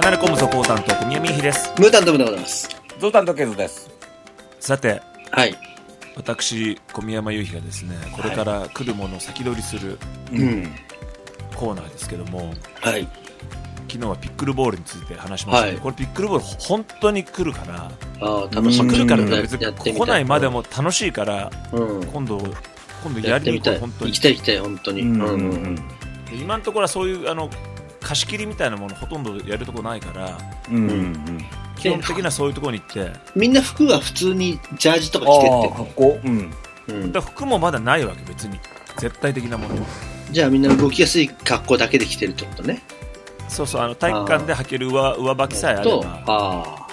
カネコムサポーターの小宮美希です。 ムータントムでございます。 ゾウタンとケズです。 さて、 はい、 私小宮山由比がですね、これから来るものを先取りする、コーナーですけども、 はい、 昨日はピックルボールについて話しましたけど、これピックルボール本当に来るから、 楽しみ来るから別に来ないまでも楽しいから、今度やりに行こう。本当に行きたい本当に。 今のところはそういう貸し切りみたいなものほとんどやるとこないから、基本的にはそういうところに行って、 みんな服が普通にジャージとか着てって格好、 だ服もまだないわけ、別に絶対的なもの。 じゃあみんな動きやすい格好だけで着てるってことね。 そうそう、体育館で履ける上履きさえあれば。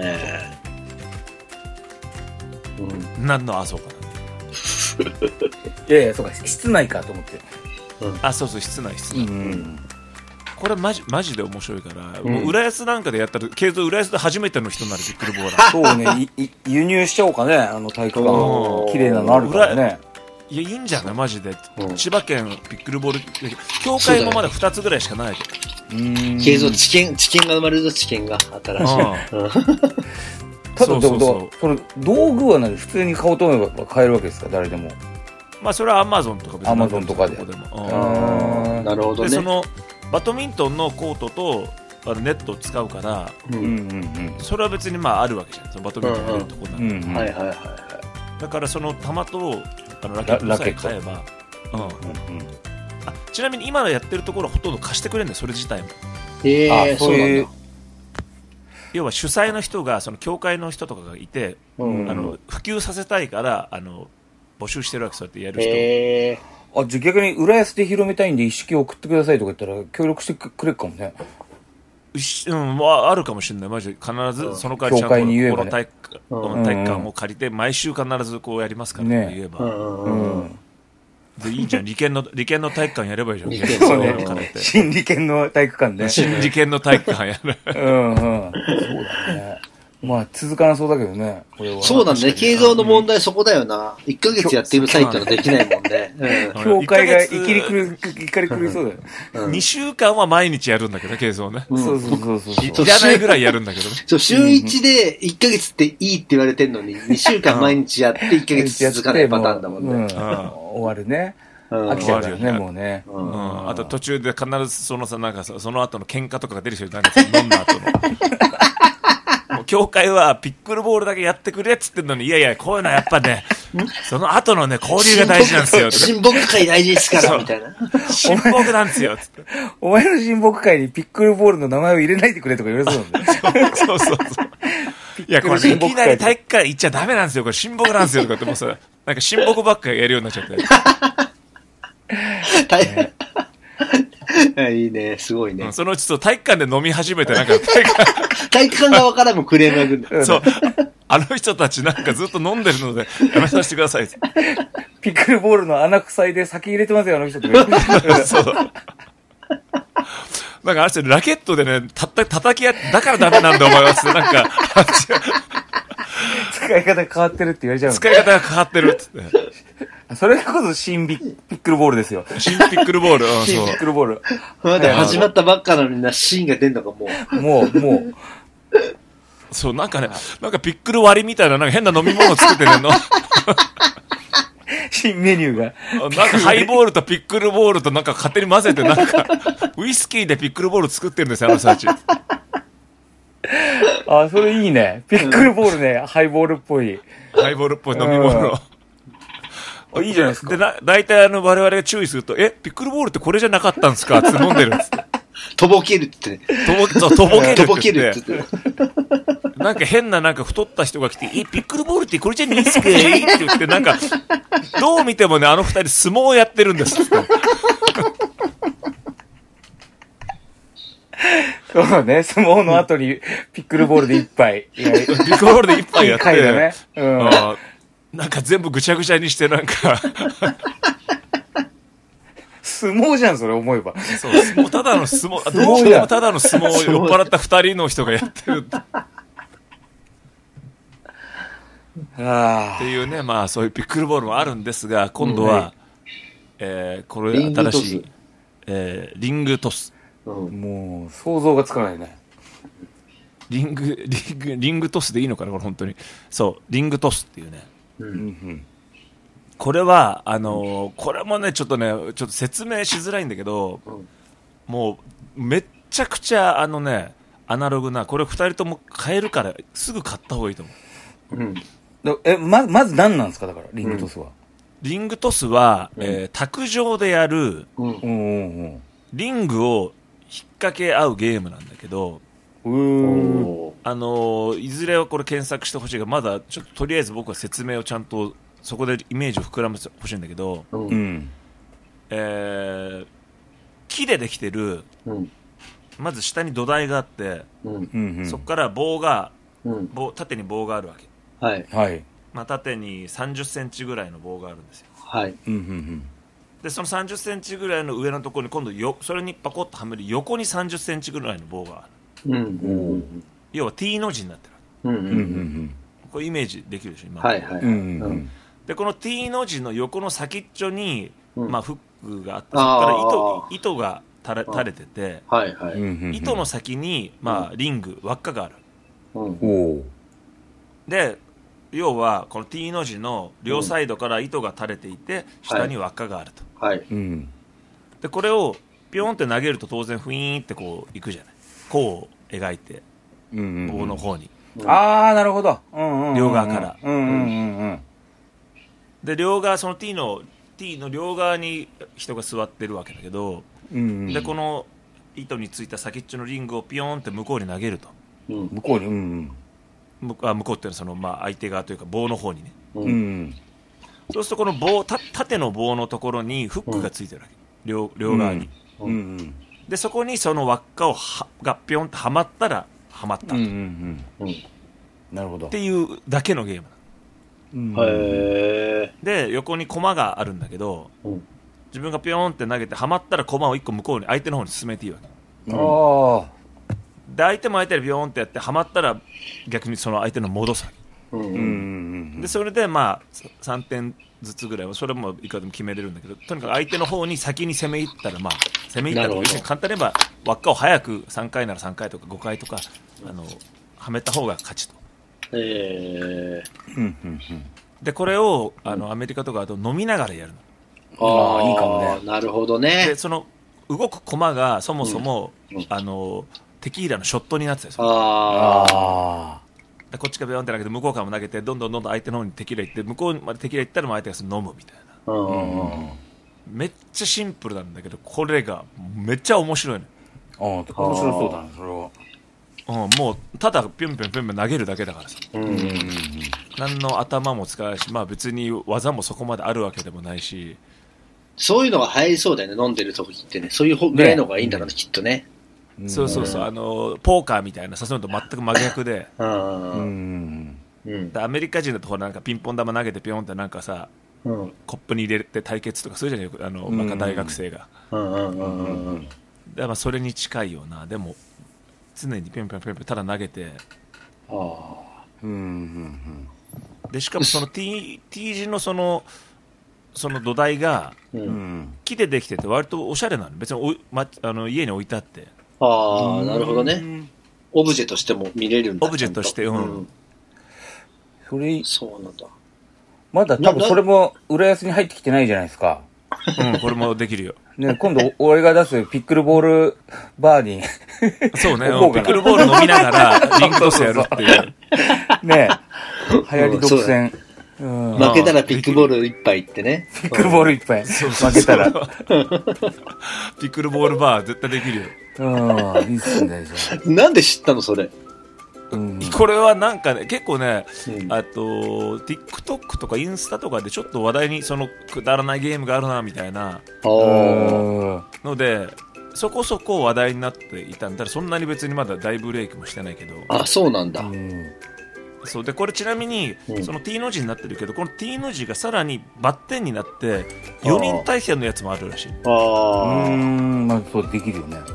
何のそうかいやいや、そうか、室内かと思って。 そうそう、室内。これマジで面白いから、もう浦安なんかでやったら、経済浦安で初めての人になるピックルボーラー。 そうね、輸入しちゃおうかね、体育館。綺麗なのあるからね。 いや、いいんじゃないマジで。千葉県ピックルボール協会もまだ2つぐらいしかない。 経済知見が生まれるぞ、知見が新しい。 ただそれ道具は普通に買おうと思えば買えるわけですか、誰でも。 まあそれはアマゾンとかアマゾンとかで。 なるほどね。 でそのバドミントンのコートとネットを使うから、それは別にあるわけじゃん、そのバドミントンのネットこんなの。だからその球とラケットさえ買えば。ちなみに今やってるところはほとんど貸してくれるんだよ、それ自体も。 そうなんだ。 要は主催の人がその協会の人とかがいて、普及させたいから募集してるわけ、そうやってやる人。 じゃあ逆に浦安で広めたいんで一式送ってくださいとか言ったら協力してくれるかもね。 あるかもしれない。マジで必ずその代わりちゃんとこの体育館を借りて毎週必ずこうやりますからって言えば、でいいじゃん。理研の体育館やればいいじゃん。 新理研の体育館ね。 新理研の体育館やる。 そうだね。続かなそうだけどね、これは。 そうなんだね。経済の問題そこだよな。1ヶ月やってるサイトはできないもんね。 協会が怒り狂いそうだよ。 2週間は毎日やるんだけど、経済ね。 そう。 いらないぐらいやるんだけどね。 そう、週1で1ヶ月っていいって言われてんのに、2週間毎日やって1ヶ月続かないパターンだもんね。 終わるね。飽きちゃうよね、もうね。 あと途中で必ずその後の喧嘩とかが出る人いたんですよ、飲んだ後の。協会はピックルボールだけやってくれっつってんのに、いやいや、こういうのはやっぱね、その後のね、交流が大事なんですよ。 親睦会大事ですから、みたいな。 親睦なんですよ、つって。 お前の親睦会にピックルボールの名前を入れないでくれとか言われそうなんだよ。 そう。いや、これいきなり体育館行っちゃダメなんですよ、これ親睦なんですよ、とかってもうさ、なんか親睦ばっかりやるようになっちゃって。 いいね、すごいね。 そのうち体育館で飲み始めて、 体育館側からもクレームが来るんだよ。 そう。あの人たちなんかずっと飲んでるので、やめさせてください。 ピックルボールの穴塞いで先入れてますよ、あの人とか。 そう。なんかあれですよ、ラケットでね、叩きだからダメなんだお前はって、なんか、 使い方変わってるって言われちゃうの。 使い方が変わってるって。 それこそ新ピックルボールですよ。 新ピックルボール。 新ピックルボール。 まだ始まったばっかなのにな、シーンが出んのかもう。 そう、なんかね、なんかピックル割りみたいな、なんか変な飲み物作ってねんの。 新メニューが。 なんかハイボールとピックルボールとなんか勝手に混ぜて、なんか、ウイスキーでピックルボール作ってるんですよ、あの人たち。 それいいね。ピックルボールね、ハイボールっぽい。 ハイボールっぽい飲み物。 いいじゃないですか。 で、大体我々が注意すると、ピックルボールってこれじゃなかったんですかって飲んでるんですって。 とぼけるってね。 とぼけるって言って。なんか変な太った人が来て、ピックルボールってこれじゃねえっすかって言って、なんか、どう見てもね、あの二人相撲をやってるんですって。 そうね、相撲の後にピックルボールで一杯。 ピックルボールで一杯やって。 いい回だね。 なんか全部ぐちゃぐちゃにしてなんか相撲じゃん、それ思えば。 そう、ただの相撲、どう見てもただの相撲を酔っ払った二人の人がやってるっていうね、そういうピックルボールもあるんですが、今度は、これ新しいリングトス。 もう想像がつかないね。 リングトスでいいのかなこれ本当に。そう、リングトスっていうね。これは、これもね、ちょっと説明しづらいんだけど、もう、めっちゃくちゃ、アナログな、これ2人とも買えるから、すぐ買った方がいいと思う。 まず何なんですかだから、リングトスは。 リングトスは、卓上でやる、リングを引っ掛け合うゲームなんだけど、いずれはこれ検索してほしいが、まだちょっととりあえず僕は説明をちゃんとそこでイメージを膨らませてほしいんだけど、木でできてる、まず下に土台があって、そこから棒が、縦に棒があるわけ。 はい。 まあ、縦に30センチぐらいの棒があるんですよ。でその30センチぐらいの上のところに今度それにパコッとはめる横に30センチぐらいの棒がある。要は T の字になってる。これイメージできるでしょ今。でこの T の字の横の先っちょに、まあ、フックがあってそこから糸が垂れてて、糸の先に、まあ、リング輪っかがある。で要はこの T の字の両サイドから糸が垂れていて、下に輪っかがあると。でこれをピョンって投げると当然フィーンってこういくじゃない。こう描いて棒の方に。 ああなるほど。 両側から。で両側その T の両側に人が座ってるわけだけど、でこの糸についた先っちょのリングをピヨーンって向こうに投げると。 向こうに。 向こうっていうのはその、まあ、相手側というか棒の方にね。そうするとこの棒縦の棒のところにフックがついてるわけ。両側に。でそこにその輪っかがピョンってはまったらはまったと。 なるほど。 っていうだけのゲーム。で横に駒があるんだけど、自分がピョンって投げてはまったら駒を1個向こうに相手の方に進めていいわけ。で相手も相手でビヨーンってやってはまったら逆にその相手の戻すわけ。でそれでまあ3点ずつぐらいはそれもいくらでも決めれるんだけど、とにかく相手の方に先に攻め入ったら、まあ攻め入ったとか要するに簡単に言えば輪っかを早く3回なら3回とか5回とかはめた方が勝ちと。でこれをアメリカとかだと飲みながらやるの。 いいかもね。なるほどね。 でその動く駒がそもそも、テキーラのショットになってたりする。でこっちからビヨンって投げて向こうからも投げてどんどん相手の方にテキーラ行って向こうまでテキーラ行ったら相手が飲むみたいな。めっちゃシンプルなんだけどこれがめっちゃ面白いね。 面白そうだねそれは。 もうただピョンピョンピョンピョン投げるだけだからさ。何の頭も使わないし、まあ別に技もそこまであるわけでもないし。 そういうのが入りそうだよね、飲んでる時ってね。そういうぐらいの方がいいんだろうね、きっとね。 そうポーカーみたいな誘うのと全く真逆で。アメリカ人だとほらなんかピンポン玉投げてピョンってなんかさ、コップに入れて対決とかそういうじゃないバカ大学生が。まあそれに近いような、でも常にピョンピョンピョンピョンただ投げて。でしかもその T 字のその土台が木でできてて割とおしゃれなの。別に家に置いてあって。 なるほどね。オブジェとしても見れるんだ。 オブジェとして、 そうなんだ。 まだ多分それも浦安に入ってきてないじゃないですか。 これもできるよ。 ね、今度俺が出すピックルボールバーにそうね、ピックルボール飲みながらリングトスやるっていう。 ね流行り独占。 負けたらピックボール一杯ってね。 ピックルボール一杯。負けたら。 ピックルボールバー絶対できるよ。 いいっすね、じゃあ。なんで知ったのそれ。 これはなんかね、結構ね、TikTok とかインスタとかでちょっと話題にそのくだらないゲームがあるなみたいなので、そこそこ話題になっていたんだ。そんなに別にまだ大ブレイクもしてないけど。 そうなんだ。 そうでこれちなみに、その T の字になってるけどこの T の字がさらにバッテンになって4人対戦のやつもあるらしい。 まあそうできるよね。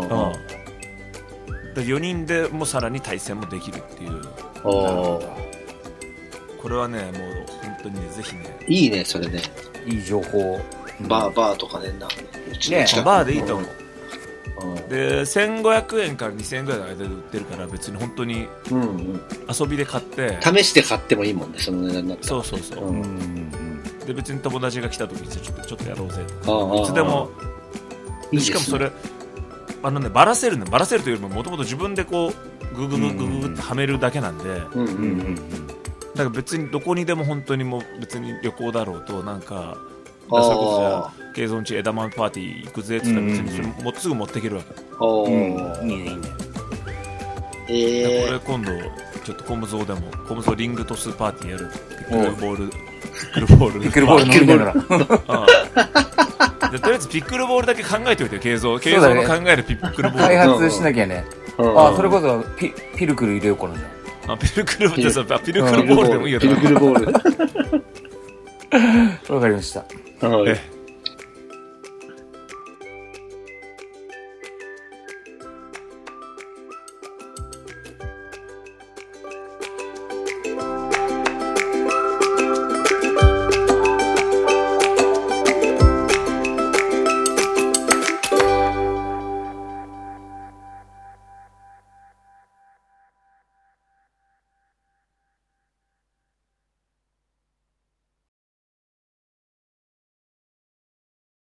で4人でもさらに対戦もできるっていう。これはねもう本当にねぜひね。 いいねそれね。 いい情報。 バーとかねバーでいいと思う。 で1500円から2000円ぐらいの間で売ってるから別に本当に遊びで買って、 試して買ってもいいもんね、その値段になったら。 そうそうそう、で別に友達が来た時にちょっとやろうぜいつでもいいですね。 しかもそれバラせるというよりももともと自分でこうググってはめるだけなんで、だから別にどこにでも本当にもう別に旅行だろうとなんかそれこそじゃあケイゾンチ枝豆パーティー行くぜって言ったら別にすぐ持っていけるわけ。 いいねいいね。 これ今度ちょっとコムゾーリングトスパーティーやる。ピックルボール飲みながらとりあえずピックルボールだけ考えておいてよ、ケイゾーの考えるピックルボール開発しなきゃね。それこそピルクル入れようかなじゃん。 ピルクルボールでもいいよ。 ピルクルボール。 わかりました。